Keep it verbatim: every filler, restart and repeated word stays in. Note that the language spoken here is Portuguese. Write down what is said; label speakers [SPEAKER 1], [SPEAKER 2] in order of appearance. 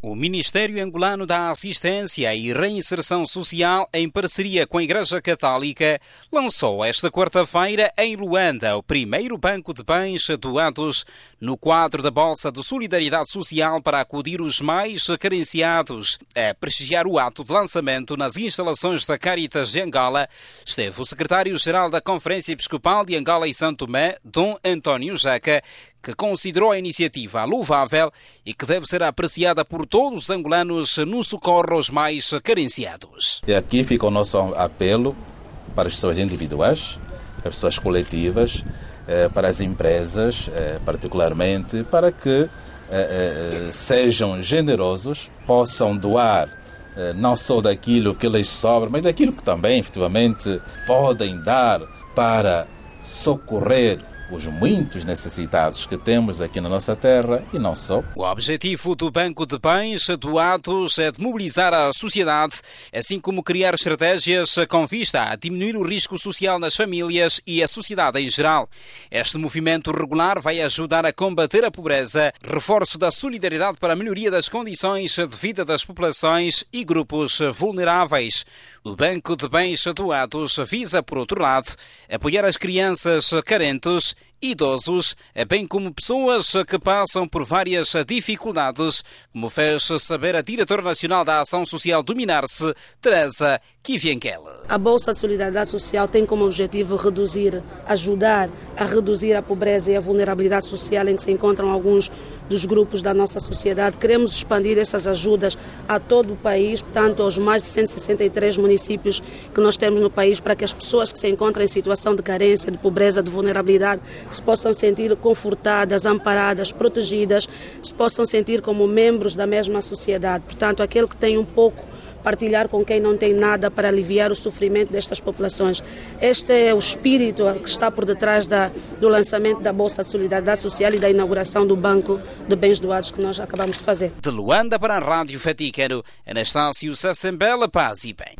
[SPEAKER 1] O Ministério Angolano da Assistência e Reinserção Social, em parceria com a Igreja Católica, lançou esta quarta-feira em Luanda o primeiro banco de bens doados no quadro da Bolsa de Solidariedade Social para acudir os mais carenciados. A prestigiar o ato de lançamento nas instalações da Caritas de Angola esteve o secretário-geral da Conferência Episcopal de Angola e São Tomé, Dom António Jaca, que considerou a iniciativa louvável e que deve ser apreciada por todos os angolanos no socorro aos mais carenciados.
[SPEAKER 2] E aqui fica o nosso apelo para as pessoas individuais, as pessoas coletivas, para as empresas particularmente, para que sejam generosos, possam doar não só daquilo que lhes sobra, mas daquilo que também efetivamente podem dar para socorrer os muitos necessitados que temos aqui na nossa terra e não só.
[SPEAKER 1] O objetivo do Banco de Bens doados é de mobilizar a sociedade, assim como criar estratégias com vista a diminuir o risco social nas famílias e a sociedade em geral. Este movimento regular vai ajudar a combater a pobreza, reforço da solidariedade para a melhoria das condições de vida das populações e grupos vulneráveis. O Banco de Bens doados visa, por outro lado, apoiar as crianças carentes, idosos, bem como pessoas que passam por várias dificuldades, como fez saber a diretora nacional da Ação Social do Minarse, Teresa Kivienkel.
[SPEAKER 3] A Bolsa de Solidariedade Social tem como objetivo reduzir, ajudar a reduzir a pobreza e a vulnerabilidade social em que se encontram alguns dos grupos da nossa sociedade. Queremos expandir essas ajudas a todo o país, portanto aos mais de cento e sessenta e três municípios que nós temos no país, para que as pessoas que se encontram em situação de carência, de pobreza, de vulnerabilidade, se possam sentir confortadas, amparadas, protegidas, se possam sentir como membros da mesma sociedade. Portanto, aquele que tem um pouco, partilhar com quem não tem nada para aliviar o sofrimento destas populações. Este é o espírito que está por detrás da, do lançamento da Bolsa de Solidariedade Social e da inauguração do Banco de Bens Doados que nós acabamos de fazer.
[SPEAKER 1] De Luanda para a Rádio Vaticano, Anastácio Sassambela, paz e bem.